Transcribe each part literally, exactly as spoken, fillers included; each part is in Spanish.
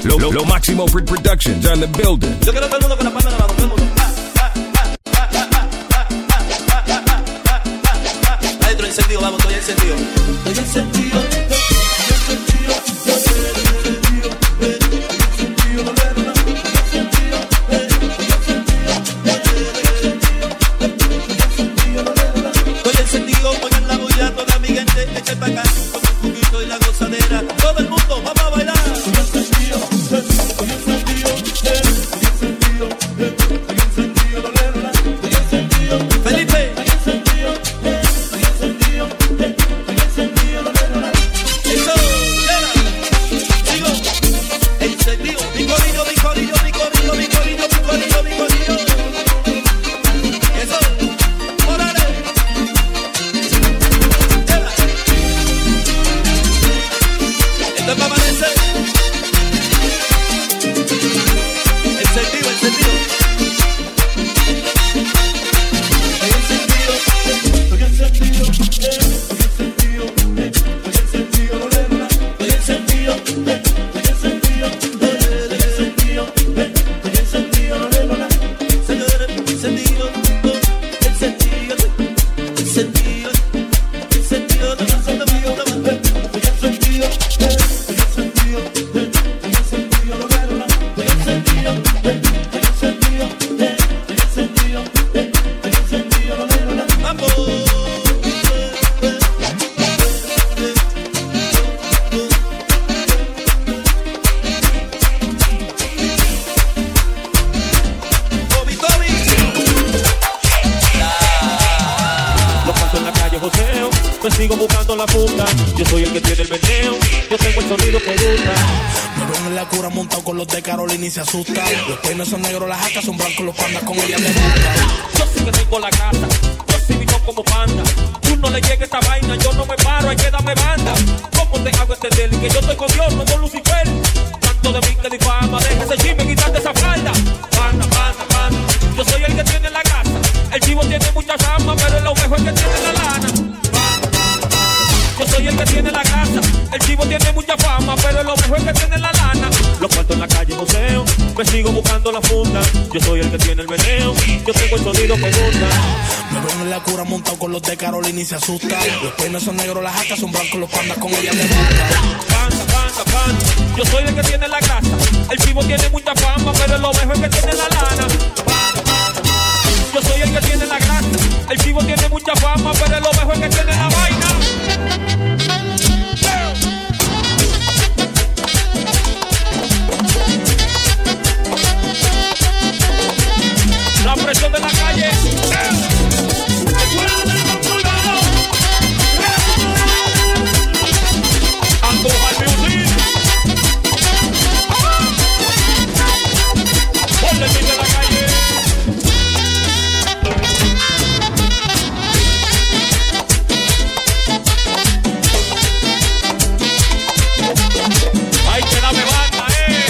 Lo, lo, lo Máximo Productions on the building. Yo quiero todo el mundo con la palma en la mano, todo el mundo. Adentro encendido, vamos, estoy encendido. Estoy encendido. Y se asusta. Los peines son negros, las jacas son blancos, los pandas con ella le gusta. Yo sí que tengo la casa, yo sí vivo como panda. Tú no le llegue esta vaina, yo no me paro, hay que darme banda. ¿Cómo te hago entender que yo estoy con Dios, no con Lucifer? Tanto de mí que difama, deja ese chisme, quitarte esa falda. Panda, panda, panda, yo soy el que tiene la casa. El chivo tiene mucha fama, pero es lo mejor que tiene la lana. Yo soy el que tiene la casa. El chivo tiene mucha fama, pero es lo mejor que tiene la lana. Los cuartos en la calle joseo, me sigo buscando la funda. Yo soy el que tiene el meneo, yo tengo el sonido que gusta. Me ven en la cura montado con los de Carolina y se asusta. Los peines son negros, las jacas son blancos, los pandas con ella le gusta. Panda, panda, panda, yo soy el que tiene la casa. El chivo tiene mucha fama, pero es lo mejor que tiene la lana. Panda, panda, yo soy el que tiene la grasa. El chivo tiene mucha fama, pero es lo mejor que tiene la vaina. La presión de la calle. Ando al music. Ponle el beat de la calle. Ay, que dame banda, eh.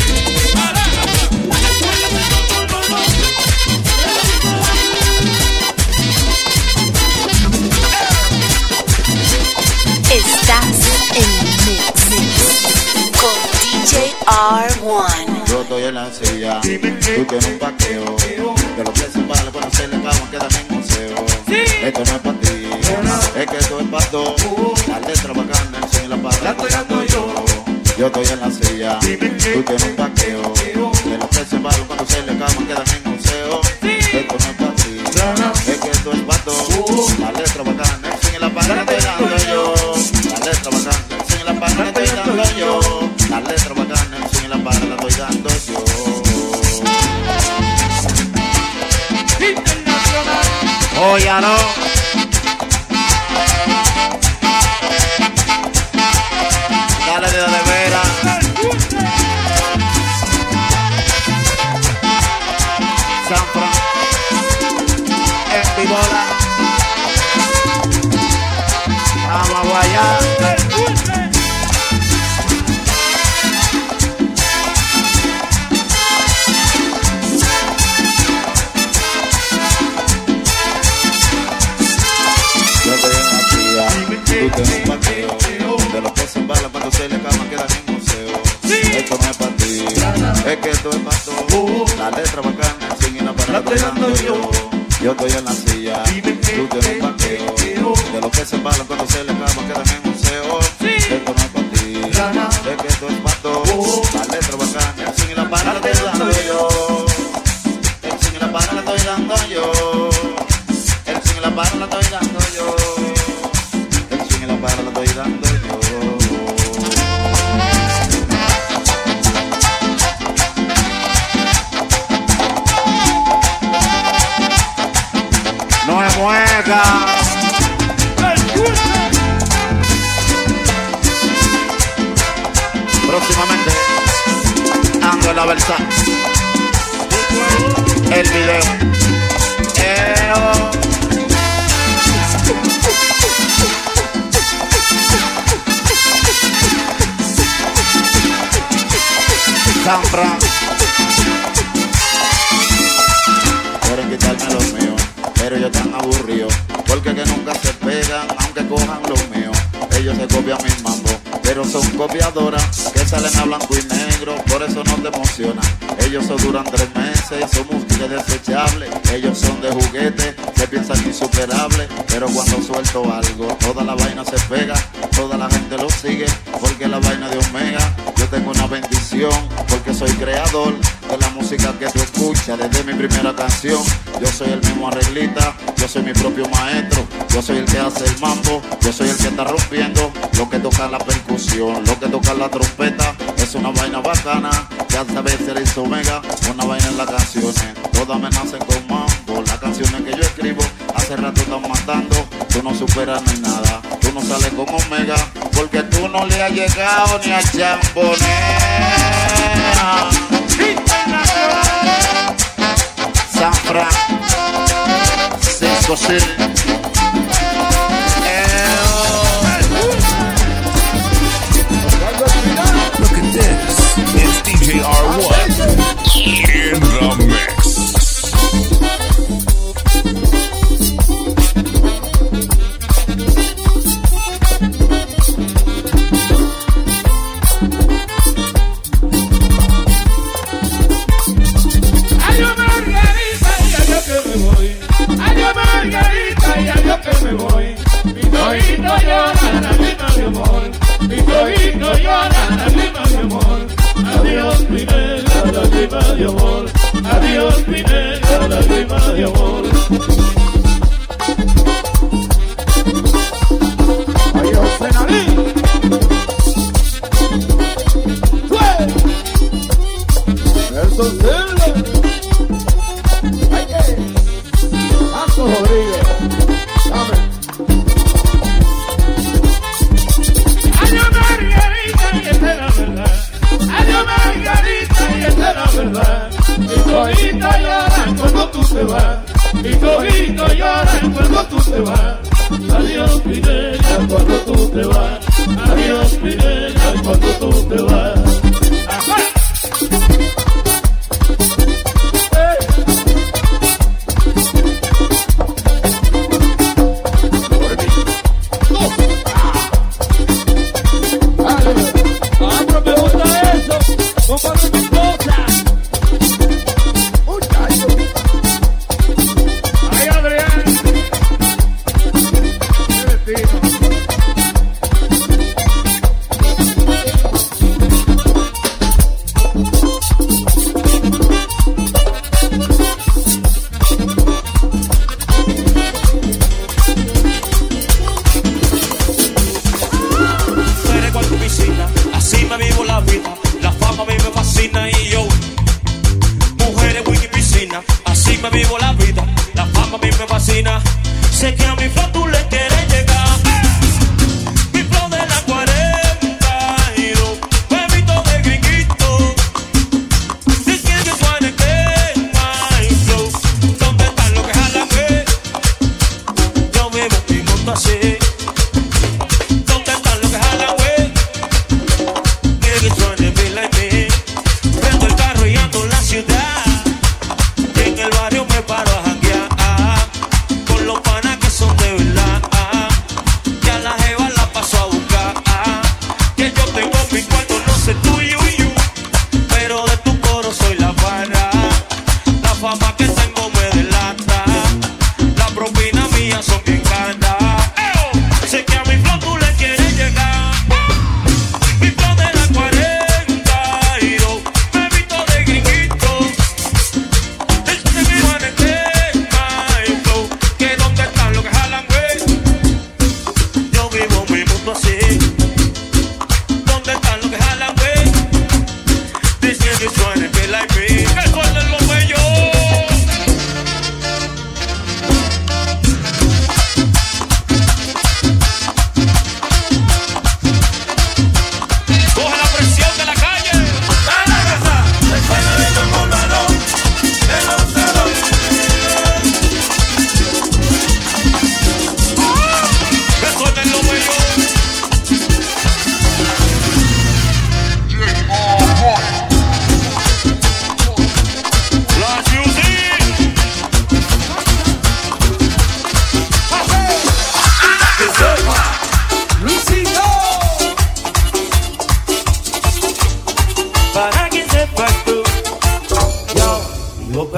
Estás en mix con D J R uno. Yo estoy en la silla, tú tienes un paqueo. De lo que se vale por hacerle cama quedan en museo. Esto no es para ti, es que esto es para dos. La letra bacana, enseña la palabra. La estoy dando yo. Yo estoy en la silla, tú tienes un paqueo. De lo que se vale cuando se le cama quedan en museo. Esto no es para ti, es que esto es para dos. La letra bacana, enseña la palabra. La estoy dando yo. La letra bacana, enseña la palabra. La estoy dando yo. La letra bacana, enseña la palabra. La estoy dando yo. Oh, ya no. Dale de de veras. San Fran. En Vibola. Vamos a guayar. Tú tienes un paqueo. De los que se embalan cuando se le cama quedan en museo. Esto no es para ti. es que esto es pa' todo. La letra bacana, sin ir a parar, la estoy dando yo. Yo estoy en la silla, tú tienes un vaqueo. De lo que se balan cuando se le acaba quedan en museo. Esto no es pa' ti, es que esto es pa' todo. La letra bacana, sin ir a parar, la estoy dando yo. El sin y la para la estoy dando yo. El sin y la para la estoy dando yo. El sin y la para la estoy dando yo. No me mueca. Próximamente ando en la Versace. El video. Eo. San Fran. Quieren quitarme los míos, pero ellos están aburridos, porque que nunca se pegan, aunque cojan los míos. Ellos se copian mis mambos, pero son copiadoras que salen a blanco y negro, por eso no te emociona. Ellos solo duran tres meses, son músicos desechables. Ellos son de juguete, se piensan insuperables, pero cuando suelto algo, toda la vaina se pega, toda la gente lo sigue, porque la vaina de Omega. Yo tengo una bendición, porque soy creador de la música que tú escuchas desde mi primera canción. Yo soy el mismo arreglista, yo soy mi propio maestro, yo soy el que hace el mambo, yo soy el que está rompiendo, lo que toca la percusión, lo que toca la trompeta. Es una vaina bacana, ya sabes ser el Omega, una vaina en las canciones, todas me nacen con mambo. Las canciones que yo escribo, hace rato están matando, tú no superas ni nada, tú no sales con Omega, porque tú no le has llegado ni a Chambonea. San Fran, Cisco City. Look at this. It's D J R one in the mix. Adiós Margarita, ya yo que me voy. Adiós Margarita, ya yo que me voy. Mi tojito llora, la lágrima de amor. Mi tojito llora, la lágrima de amor. Adiós mi negra, la lágrima de amor. Adiós mi negra, la lágrima de amor. Adiós Senalí. Nelson Silva. Ay, que Santos Rodríguez. Dame. Adiós Margarita, y esta es la verdad. Adiós Margarita, y esta es la verdad. Mi tojito llora cuando tú te vas. Mi tojito llora cuando tú te vas. Adiós mi negra cuando tú te vas. Adiós mi negra cuando tú te vas. ¡Afuera!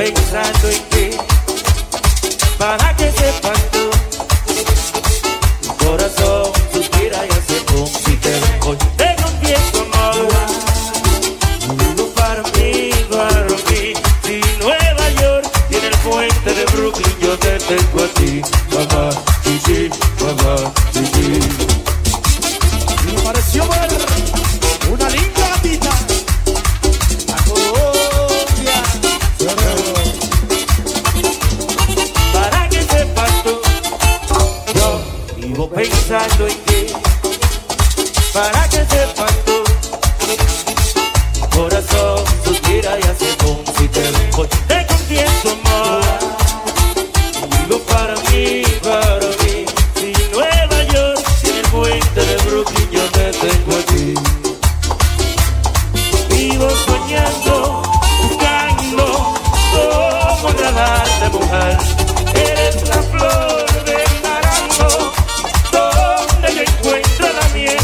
pensando en ti, para que sepas tú. Mi corazón suspira y hace pum si te dejo. Te confieso, amor, vivo para mí, para mí. Si Nueva York tiene el puente de Brooklyn, yo te tengo a ti. Mamá, sí, sí, mamá, sí, sí. Me pareció ver una linda gatita. La Colombia. Para que sepas tú, yo vivo pensando en ti. Para que sepas tú, corazón suspira y hace pum si te dejo. Te confieso, amor, vivo para mí, para mí. Si Nueva York tiene el puente de Brooklyn, yo te tengo a ti. Vivo soñando, buscando cómo agradar de mujer. Eres la flor del naranjo, donde yo encuentro la miel.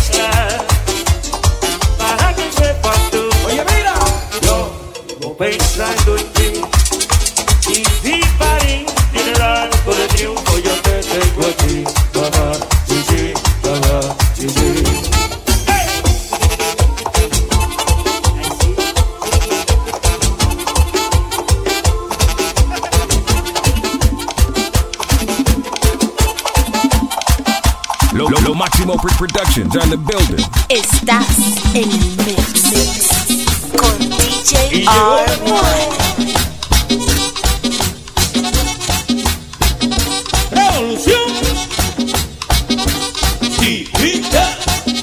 Para que sepas tú, Oye, mira. yo vivo pensando en ti. Y si París tiene el arco de triunfo, yo te tengo a ti. Mamá, sí, sí, mamá, sí, sí. Lo, lo, lo Máximo Productions are in the building. Estás en el mix con D J R uno. Revolución Digital.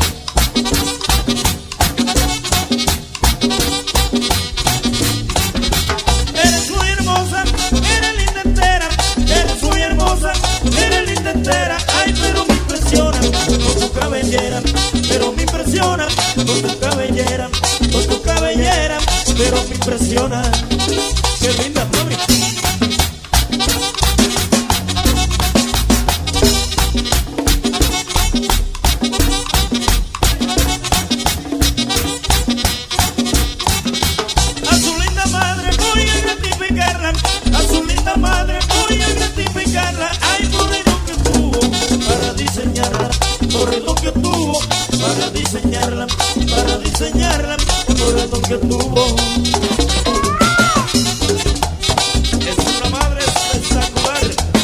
Eres muy hermosa, eres linda entera. Eres muy hermosa, eres linda entera. Ay, pero me impresiona con tu cabellera. Pero me impresiona con tu cabellera. Con tu cabellera, pero me impresiona. Qué linda, mami. A su linda madre voy a gratificarla. A su linda madre voy a gratificarla. Ay, por el don que tuvo para diseñarla. Por el don que tuvo para diseñarla. Para diseñarla. Por el don que tuvo. Es una madre espectacular.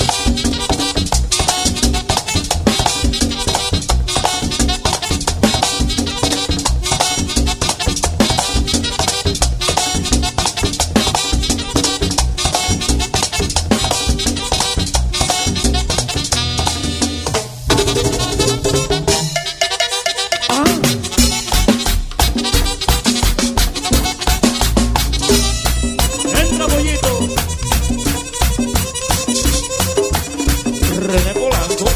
Entra Pollito. René Polanco.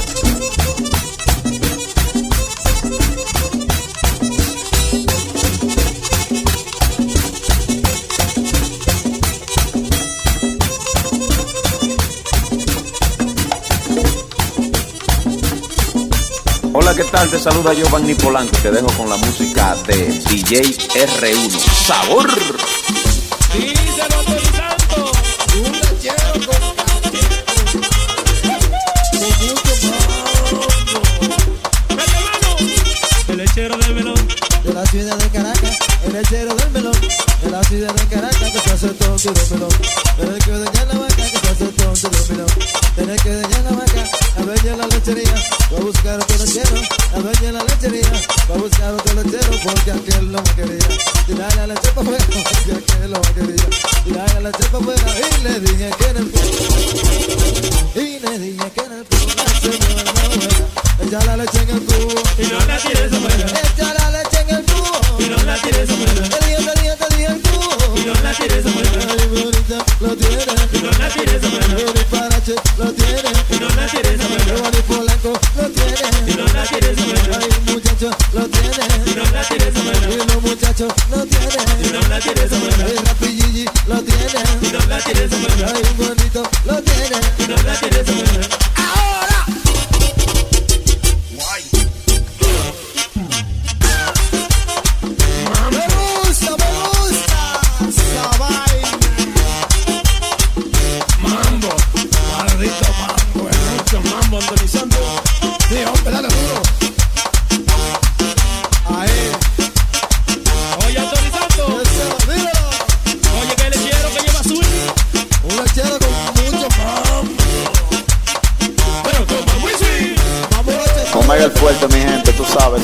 Hola, ¿qué tal? Te saluda Giovanni Polanco. Te dejo con la música de D J R uno. ¡Sabor! Díselo, Tony Santo. Un lechero con café. Con mucho mambo. ¡Vete, mano! El lechero del melón. De la ciudad de Caracas, el lechero del melón. De la ciudad de Caracas, que se hace tonto del melón. Tenés que dañar la vaca, que se hace tonto del melón. Tenés que dañar la vaca, la dueña de la lechería. Va a buscar otro lechero, la dueña de la lechería. Va a buscar otro lechero, porque aquel no me quería. Tirar la leche para afuera, porque aquel no me quería. Tirar la leche para afuera, y le dije que en el cubo. Y le dije que en el cubo la señora no era. Echa la leche en el cubo. Y no la tires afuera. Echa la leche en el cubo. Y no la tires afuera. Te dije, te dije, te dije el cubo. Y no la tires afuera. Ay, bonita, lo tiene. Y no la tires afuera. Ay, Parache, lo tiene. Y no la tires afuera. Giovanni Polanco, lo tiene. Y no la tires afuera. Ay, muchacho, lo tiene. Y no la tires afuera. Y los muchachos, lo tiene. Y no la tires afuera. Ay, Rapi Gigi, lo tiene. Y no la tires afuera. Ay, bonito, lo tiene. Y no la tires afuera. ¡Ahora! Me gusta, me gusta esa vaina.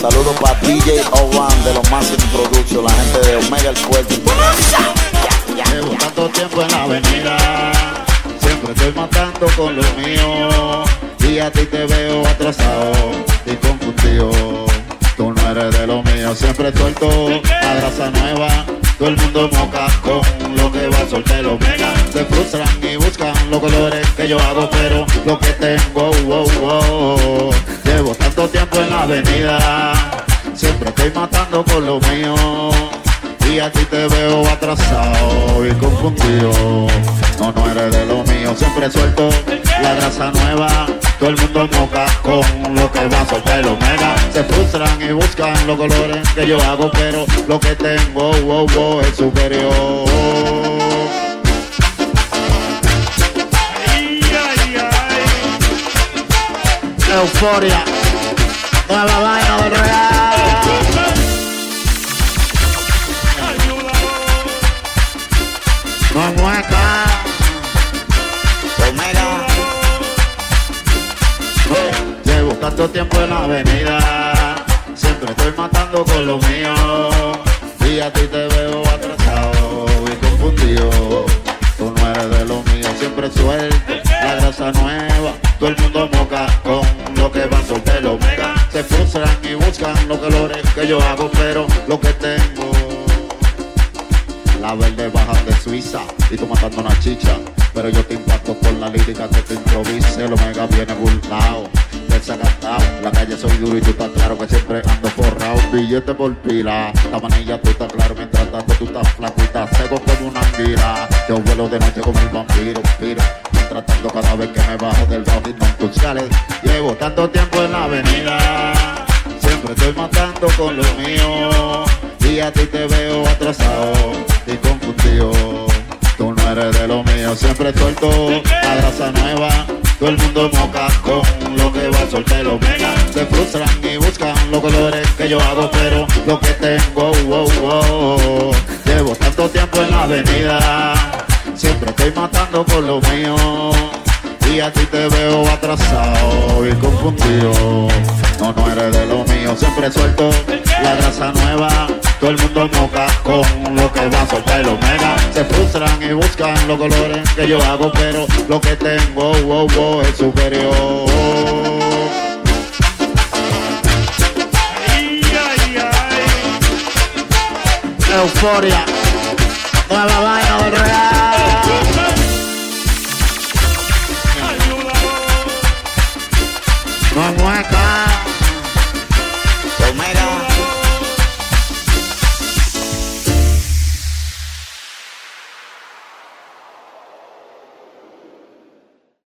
Saludos para D J Owan de los Massive Production, la gente de Omega el Fuerte. Llevo tanto tiempo en la avenida, siempre estoy matando con lo mío. Y a ti te veo atrasado y confundido. Tú no eres de lo mío, siempre suelto la grasa nueva. Todo el mundo moca con lo que va a soltar los Omega. Se frustran y buscan los colores que yo hago, pero lo que tengo, wow, wow. Llevo tanto tiempo en la avenida, siempre estoy matando con lo mío. Y a ti te veo atrasado y confundido. No, no eres de lo mío, siempre suelto la grasa nueva. Todo el mundo moca con lo que va a soltar el Omega. Se frustran y buscan los colores que yo hago, pero lo que tengo, wow, wow, es superior. Ay, ay, ay. Euforia, nueva vaina del real. No mueca, Omega. No, llevo tanto tiempo en la avenida, siempre estoy matando con lo mío. Y a ti te veo atrasado y confundido. Tú no eres de lo mío, siempre suelto la grasa nueva. Todo el mundo moca con lo que va a soltar el Omega. Se frustran y buscan los colores que yo hago, pero lo que tengo. La verde baja de Suiza y tú matando una chicha, pero yo te impacto con la lírica que te improvise. El Omega viene burlao, desacatado. La calle soy duro y tú estás claro que siempre ando forrado. Billete por pila, la manilla tú estás claro. Mientras tanto tú estás flaco y estás seco como una anguila. Yo vuelo de noche como el vampiro, piro. Mientras tanto cada vez que me bajo del bajo y no tus cales. Llevo tanto tiempo en la avenida, siempre estoy matando con lo mío. Y a ti te veo atrasado y confundido. Tú no eres de lo mío, siempre suelto la grasa nueva. Todo el mundo moca con lo que va a soltar el Omega. Se frustran y buscan los colores que yo hago, pero lo que tengo, wow, wow. Llevo tanto tiempo en la avenida, siempre estoy matando con lo mío. Y a ti te veo atrasado y confundido. No, no eres de lo mío, siempre suelto la grasa nueva. Todo el mundo moca con lo que va a soltar el Omega. Se frustran y buscan los colores que yo hago, pero lo que tengo, wow, wow, es superior. Ay, ay, ay. Euforia, nueva vaina